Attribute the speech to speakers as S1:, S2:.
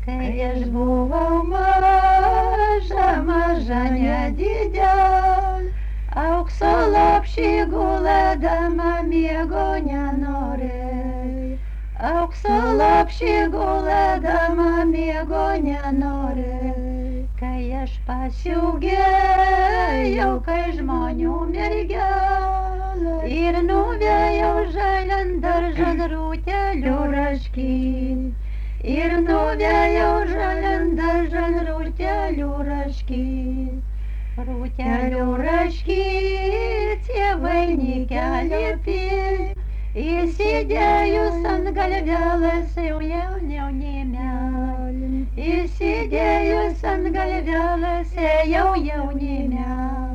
S1: Kai aš buvau maža, maža nedidelė, aukso lopšį gulėdama miego nenorėjau. Aukso lopšį gulėdama miego nenorėjau. Kai aš pasiilgėjau, kai žmonių mergelė ir nuvėjau žalian daržan rūtelių raškyt. Ir nuvėjau žalian daržan rūtelių raškyt. Rūtelių raškyt, tie vainikelį pil. Įsidėjus ant galvelės jau jaunimelį. Įsidėjus ant galvelės jau jaunimelį.